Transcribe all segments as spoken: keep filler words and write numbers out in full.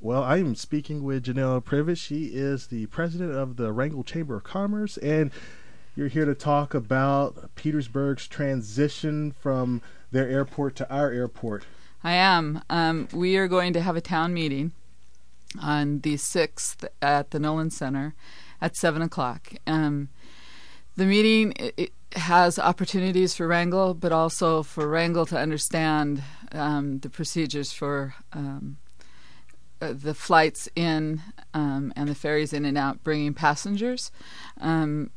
Well, I am speaking with Janelle Privet. She is the president of the Wrangell Chamber of Commerce, and you're here to talk about Petersburg's transition from their airport to our airport. I am. Um, we are going to have a town meeting on the sixth at the Nolan Center at seven o'clock. Um, the meeting it, it has opportunities for Wrangell, but also for Wrangell to understand um, the procedures for um, uh, the flights in um, and the ferries in and out bringing passengers. Um,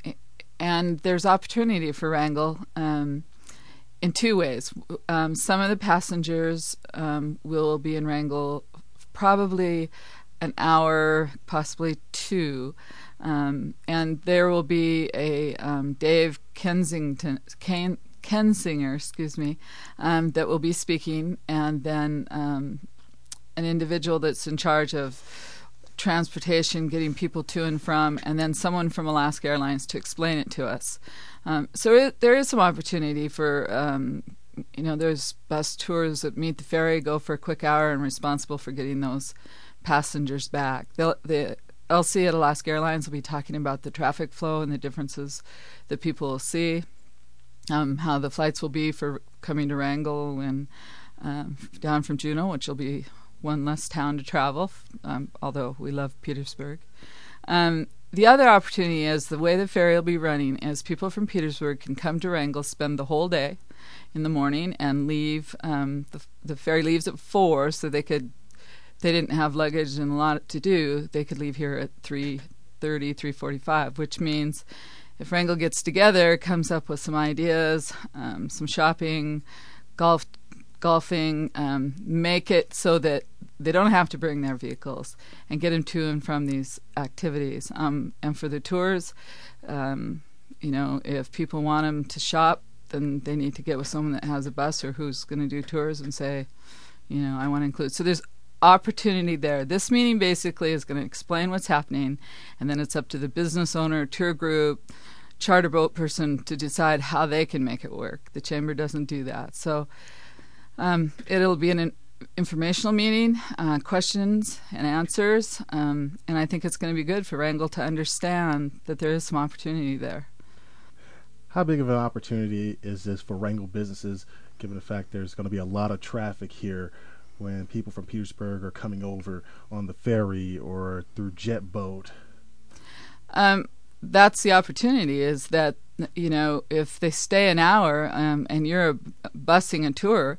and there's opportunity for Wrangell um, in two ways. Um, some of the passengers um, will be in Wrangell probably an hour, possibly two, um, and there will be a um, Dave Kensington, Ken, Kensinger, excuse me, um, that will be speaking, and then um, an individual that's in charge of transportation, getting people to and from, and then someone from Alaska Airlines to explain it to us. Um, so it, there is some opportunity for, um, you know, there's bus tours that meet the ferry, go for a quick hour, and responsible for getting those passengers back. They'll, the L C at Alaska Airlines will be talking about the traffic flow and the differences that people will see, um, how the flights will be for coming to Wrangell and um, down from Juneau, which will be one less town to travel, um, although we love Petersburg. Um, the other opportunity is the way the ferry will be running is people from Petersburg can come to Wrangell, spend the whole day in the morning, and leave. Um, the, the ferry leaves at four, so they could, if they didn't have luggage and a lot to do, they could leave here at three thirty, three forty-five, which means if Wrangell gets together, comes up with some ideas, um, some shopping, golf, golfing, um, make it so that they don't have to bring their vehicles and get them to and from these activities. Um, and for the tours, um, you know, if people want them to shop, then they need to get with someone that has a bus or who's going to do tours and say, you know, I want to include. So there's opportunity there. This meeting basically is going to explain what's happening, and then it's up to the business owner, tour group, charter boat person to decide how they can make it work. The chamber doesn't do that. So um, it'll be an informational meeting, uh, questions and answers, um, and I think it's going to be good for Wrangell to understand that there is some opportunity there. How big of an opportunity is this for Wrangell businesses, given the fact there's going to be a lot of traffic here when people from Petersburg are coming over on the ferry or through jet boat? Um, that's the opportunity, is that, you know, if they stay an hour um, and you're busing a tour,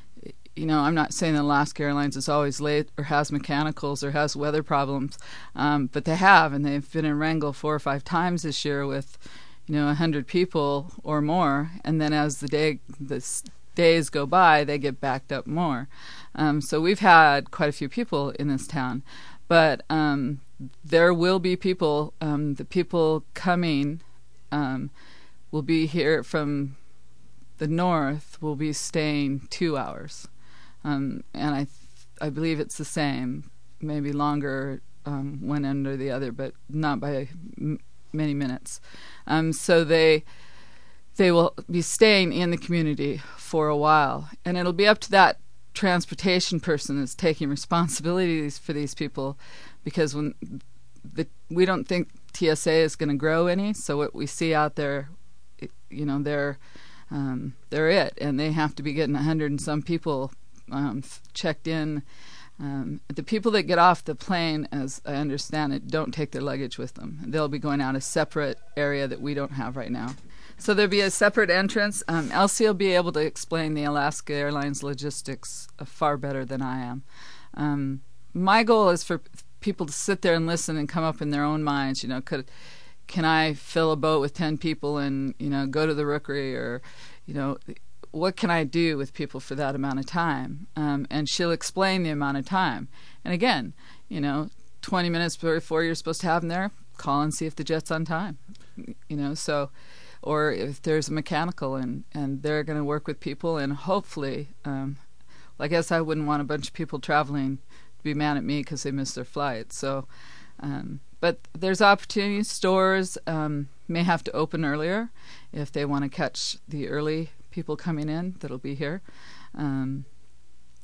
you know, I'm not saying that Alaska Airlines is always late or has mechanicals or has weather problems, um, but they have, and they've been in Wrangell four or five times this year with, you know, one hundred people or more, and then as the day the days go by, they get backed up more. Um, so we've had quite a few people in this town, but um, there will be people, um, the people coming um, will be here from the north, will be staying two hours. Um, and I th- I believe it's the same, maybe longer um, one end or the other, but not by m- many minutes. Um, so they they will be staying in the community for a while, and it'll be up to that transportation person that's taking responsibilities for these people, because when the, we don't think T S A is going to grow any, so what we see out there, you know, they're um, they're it, and they have to be getting a hundred and some people Um, checked in. Um, the people that get off the plane, as I understand it, don't take their luggage with them. They'll be going out a separate area that we don't have right now. So there'll be a separate entrance. Um, Elsie will be able to explain the Alaska Airlines logistics uh, far better than I am. Um, my goal is for people to sit there and listen and come up in their own minds. You know, could can I fill a boat with ten people and, you know, go to the Rookery, or, you know, what can I do with people for that amount of time? Um, and she'll explain the amount of time. And again, you know, twenty minutes before you're supposed to have them there, call and see if the jet's on time. You know, so, or if there's a mechanical, and, and they're going to work with people, and hopefully, um, well, I guess I wouldn't want a bunch of people traveling to be mad at me because they missed their flight. So, um, but there's opportunities. Stores um, may have to open earlier if they want to catch the early people coming in that'll be here. Um,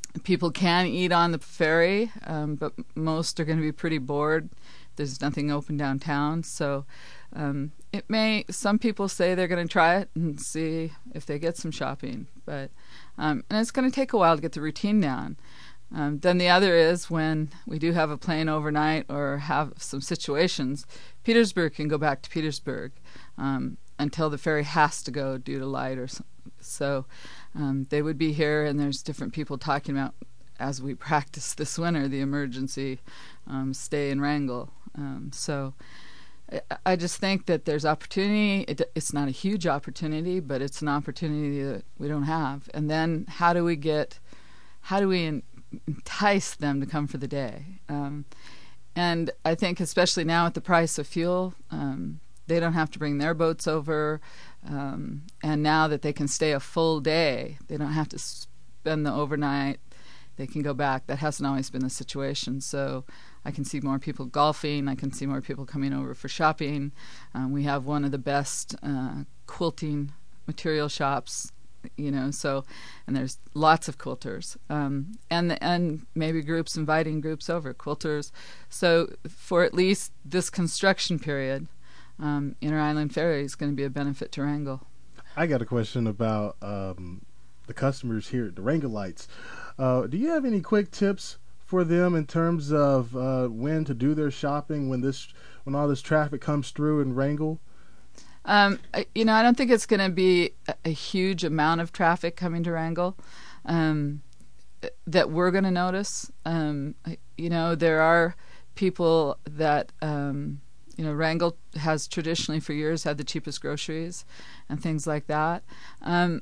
people can eat on the ferry, um, but most are going to be pretty bored. There's nothing open downtown, so um, it may. Some people say they're going to try it and see if they get some shopping, but um, and it's going to take a while to get the routine down. Um, then the other is when we do have a plane overnight or have some situations, Petersburg can go back to Petersburg um, until the ferry has to go due to light or so. so um, they would be here, and there's different people talking about, as we practice this winter, the emergency um, stay in Wrangell. Um, so I, I just think that there's opportunity. It, it's not a huge opportunity, but it's an opportunity that we don't have. And then how do we get, how do we in, entice them to come for the day? Um, and I think especially now at the price of fuel, um, they don't have to bring their boats over. Um, and now that they can stay a full day, they don't have to spend the overnight. They can go back. That hasn't always been the situation. So I can see more people golfing. I can see more people coming over for shopping. Um, we have one of the best uh, quilting material shops, you know, so, and there's lots of quilters, um, and and maybe groups inviting groups over, quilters. So for at least this construction period, um, Inter Island Ferry is going to be a benefit to Wrangell. I got a question about um, the customers here at the Wrangellites. Uh, do you have any quick tips for them in terms of uh, when to do their shopping when this when all this traffic comes through in Wrangell? Um, you know, I don't think it's going to be a, a huge amount of traffic coming to Wrangell um, that we're going to notice. Um, you know, there are people that, um, you know, Wrangell has traditionally for years had the cheapest groceries and things like that. Um,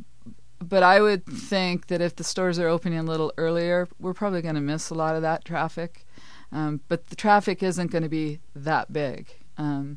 but I would think that if the stores are opening a little earlier, we're probably going to miss a lot of that traffic. Um, but the traffic isn't going to be that big. Um,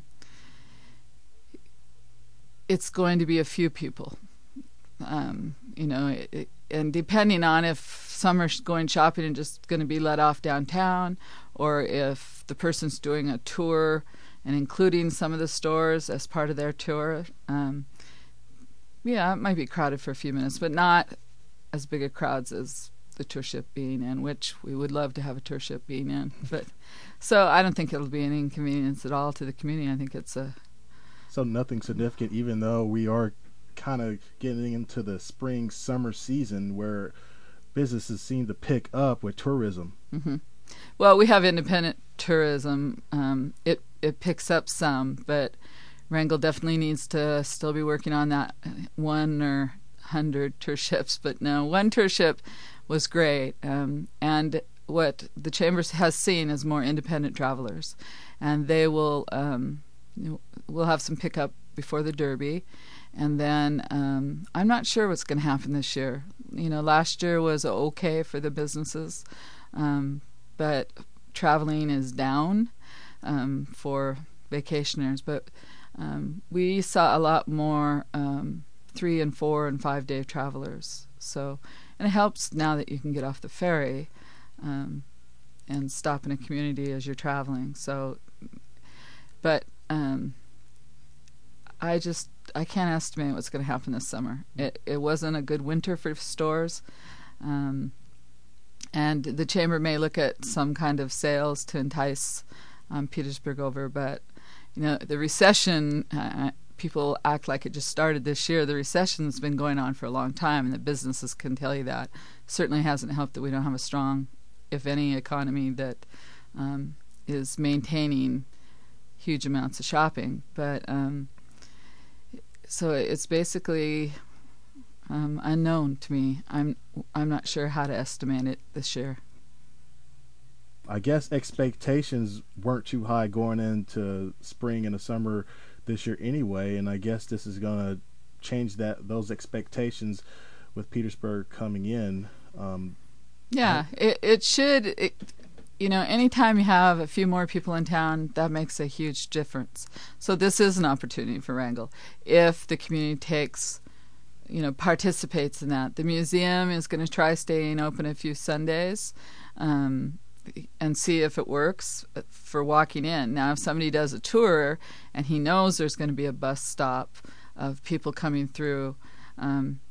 It's going to be a few people, um, you know, it, it, and depending on if some are going shopping and just going to be let off downtown, or if the person's doing a tour and including some of the stores as part of their tour, um, yeah, it might be crowded for a few minutes, but not as big a crowds as the tour ship being in, which we would love to have a tour ship being in. But so I don't think it'll be an inconvenience at all to the community. I think it's a So nothing significant, even though we are kind of getting into the spring, summer season where businesses seem to pick up with tourism. Mm-hmm. Well, we have independent tourism. Um, it it picks up some, but Wrangell definitely needs to still be working on that one or hundred tour ships. But no, one tour ship was great. Um, and what the Chamber has seen is more independent travelers, and they will... Um, We'll have some pickup before the Derby, and then um, I'm not sure what's going to happen this year. You know, last year was okay for the businesses, um, but traveling is down um, for vacationers. But um, we saw a lot more um, three and four and five day travelers. So, and it helps now that you can get off the ferry um, and stop in a community as you're traveling. So, but Um, I just I can't estimate what's going to happen this summer. It it wasn't a good winter for stores, um, and the Chamber may look at some kind of sales to entice um, Petersburg over. But you know, the recession. Uh, people act like it just started this year. The recession's been going on for a long time, and the businesses can tell you that. Certainly hasn't helped that we don't have a strong, if any, economy that um, is maintaining huge amounts of shopping. But um, so it's basically um, unknown to me. I'm I'm not sure how to estimate it this year. I guess expectations weren't too high going into spring and the summer this year anyway, and I guess this is going to change that those expectations with Petersburg coming in. Um, yeah, it it should. It, You know, anytime you have a few more people in town, that makes a huge difference. So this is an opportunity for Wrangell. If the community takes, you know, participates in that. The museum is going to try staying open a few Sundays um, and see if it works for walking in. Now, if somebody does a tour and he knows there's going to be a bus stop of people coming through, um,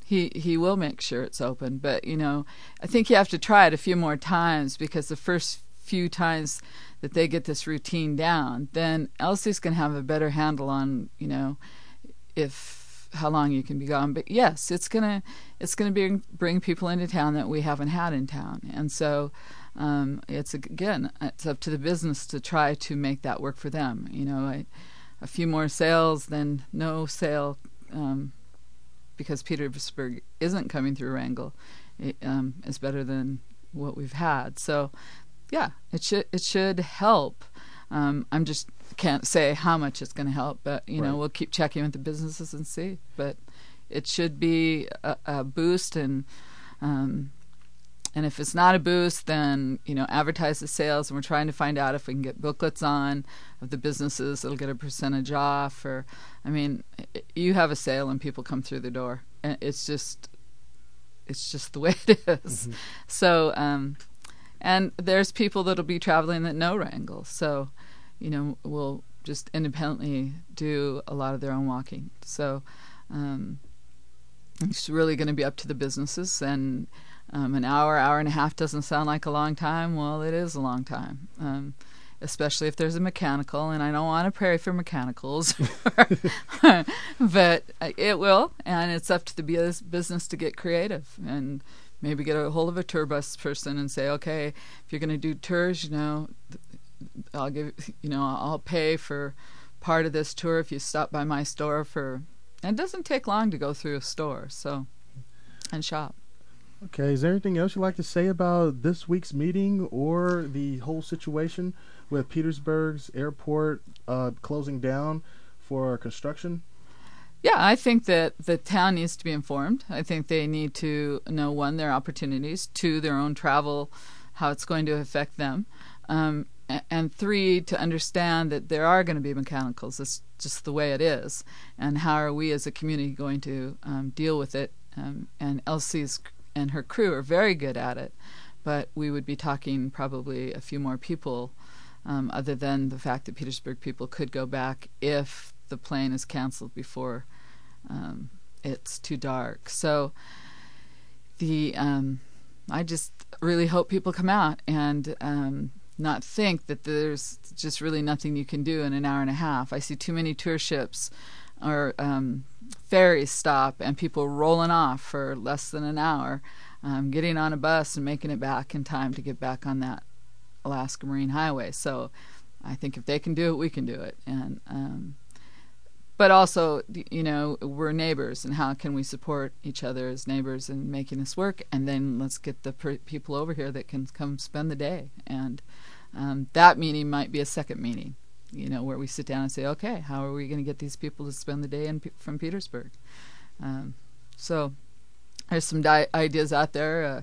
he he will make sure it's open. But you know, I think you have to try it a few more times, because the first few times that they get this routine down, then Elsie's going to have a better handle on, you know, if how long you can be gone. But yes, it's gonna it's gonna bring bring people into town that we haven't had in town, and so um, it's again it's up to the business to try to make that work for them. You know, I, a few more sales than no sale, um, because Petersburg isn't coming through Wrangell, it, um, is better than what we've had. So. Yeah, it should it should help. Um, I'm just can't say how much it's going to help, but you know, right. We'll keep checking with the businesses and see. But it should be a, a boost, and um, and if it's not a boost, then you know, advertise the sales. And we're trying to find out if we can get booklets on of the businesses that'll get a percentage off. Or, I mean, you have a sale and people come through the door, and it's just it's just the way it is. Mm-hmm. So. Um, And there's people that'll be traveling that know Wrangell, so, you know, will just independently do a lot of their own walking. So um, it's really going to be up to the businesses, and um, an hour, hour and a half doesn't sound like a long time. Well, it is a long time, um, especially if there's a mechanical, and I don't want to pray for mechanicals, but it will, and it's up to the business to get creative and maybe get a hold of a tour bus person and say, okay, if you're going to do tours, you know, I'll give, you know, I'll pay for part of this tour if you stop by my store for. And it doesn't take long to go through a store, so, and shop. Okay, is there anything else you'd like to say about this week's meeting or the whole situation with Petersburg's airport uh, closing down for construction? Yeah, I think that the town needs to be informed. I think they need to know, one, their opportunities, two, their own travel, how it's going to affect them, um, and three, to understand that there are going to be mechanicals. It's just the way it is. And how are we as a community going to um, deal with it? Um, and Elsie's and her crew are very good at it, but we would be talking probably a few more people, um, other than the fact that Petersburg people could go back if the plane is canceled before um, it's too dark. So the um, I just really hope people come out and um, not think that there's just really nothing you can do in an hour and a half. I see too many tour ships or um, ferries stop and people rolling off for less than an hour, um, getting on a bus and making it back in time to get back on that Alaska Marine Highway. So I think if they can do it, we can do it. And um, but also, you know, we're neighbors, and how can we support each other as neighbors in making this work? And then let's get the per- people over here that can come spend the day. And um, that meeting might be a second meeting, you know, where we sit down and say, okay, how are we going to get these people to spend the day in P- from Petersburg? Um, so there's some di- ideas out there. Uh,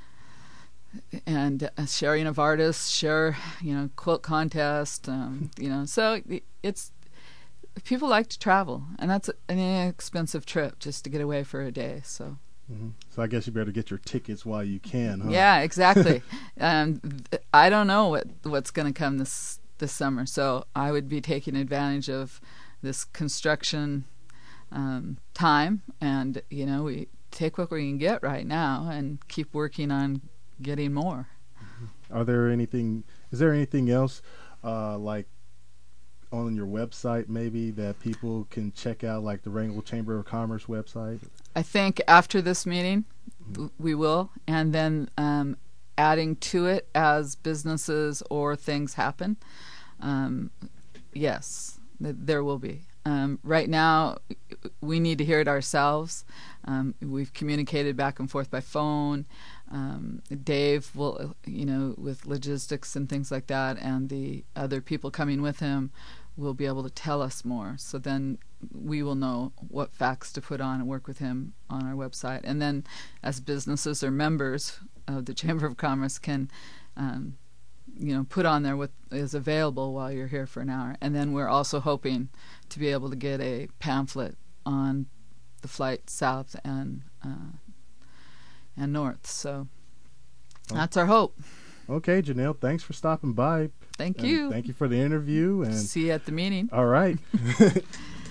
and uh, sharing of artists, share, you know, quilt contest, um, you know, so it's, people like to travel, and that's an inexpensive trip just to get away for a day. So, mm-hmm. So I guess you better get your tickets while you can, huh? Yeah, exactly. um, th- I don't know what what's going to come this this summer, so I would be taking advantage of this construction um, time, and you know, we take what we can get right now and keep working on getting more. Mm-hmm. Are there anything? Is there anything else, uh, like on your website maybe that people can check out, like the Wrangell Chamber of Commerce website? I think after this meeting, mm-hmm. we will, and then um, adding to it as businesses or things happen. Um, yes, th- there will be. Um, right now, we need to hear it ourselves. Um, we've communicated back and forth by phone. Um, Dave will, you know, with logistics and things like that, and the other people coming with him will be able to tell us more. So then we will know what facts to put on and work with him on our website. And then as businesses or members of the Chamber of Commerce can, um, you know, put on there what is available while you're here for an hour. And then we're also hoping to be able to get a pamphlet on the flight south and uh, and north. So oh. That's our hope. Okay, Janelle, thanks for stopping by. Thank and you. Thank you for the interview. And see you at the meeting. All right.